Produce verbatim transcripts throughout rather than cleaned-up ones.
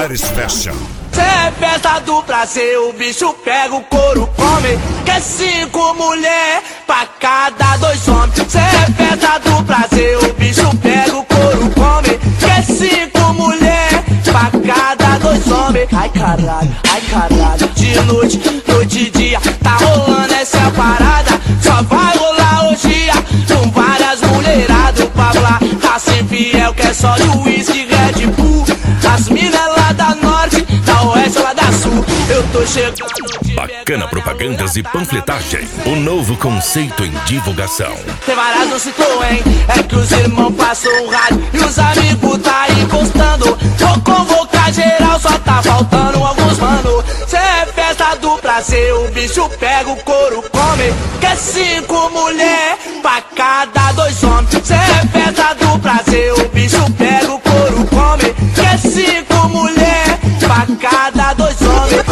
Saris Fashion. Cê é festa do prazer, o bicho pega o couro, come. Quer cinco mulher pra cada dois homens. Cê é festa do prazer, o bicho pega o couro, come. Quer cinco mulher pra cada dois homens. Ai caralho, ai caralho. De noite, noite e dia, tá rolando essa parada. Só vai rolar hoje com várias mulheradas. O Pablo tá sem fiel, que é só de uísque, Red Bull. As minas lá da norte, da oeste lá da sul. Eu tô chegando de Bacana Propagandas e Panfletagem, o novo conceito em divulgação. Tem várias no Citroën, é que os irmãos passam o rádio e os amigos tá encostando. Vou convocar geral, só tá faltando alguns mano. Cê é festa do prazer, o bicho pega o couro, come. Quer cinco mulher pra cada dois homens. Cê é festa do prazer, o bicho pega o couro, come. Quer cinco mulher pra cada dois homens.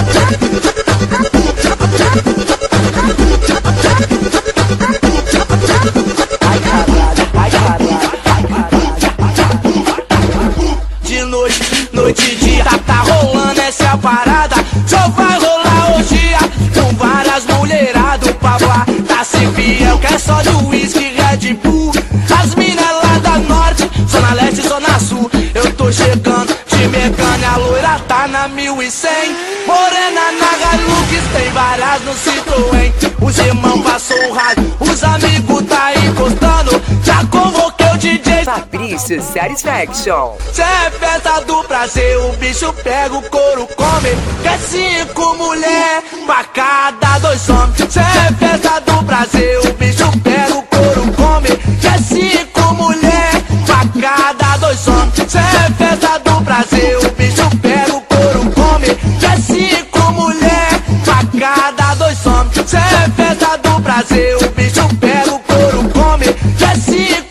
Ai caralho, ai caralho, ai caralho. De noite, noite e dia, tá, tá rolando essa parada. Só vai rolar hoje com várias mulheradas. O Pablo tá sem fiel, que é só de uísque, Red Bull. As minas lá da norte, zona leste, zona sul. Eu tô chegando de Mecânia, a loira tá na mil e cem. Morena na Hilux, tem várias no Citroën. Os irmãos passou o rádio, os amigos tá encostando. Já convoquei o D J Fabrício Satisfaction. Cê é festa do prazer, o bicho pega o couro, come. Quer cinco mulher pra cada dois homens. Cê é festa do prazer, o bicho pega o couro, come. Quer cinco mulher pra cada dois homens. Cê é festa do prazer, o bicho pega o couro, come. Quer cinco mulher pra cada dois homens. Cê é festa do prazer, o bicho pega o couro, come. Quer cinco